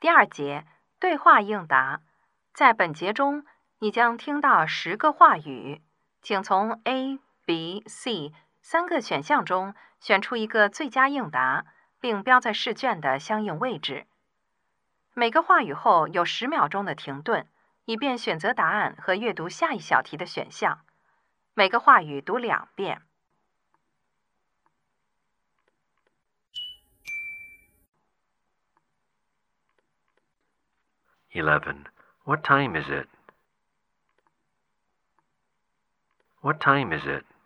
第2节对话应答。在本节中，你将听到10个话语，请从 A、B、C 3个选项中选出一个最佳应答，并标在试卷的相应位置。每个话语后有10秒钟的停顿，以便选择答案和阅读下一小题的选项。每个话语读2遍。 11. What time is it? What time is it?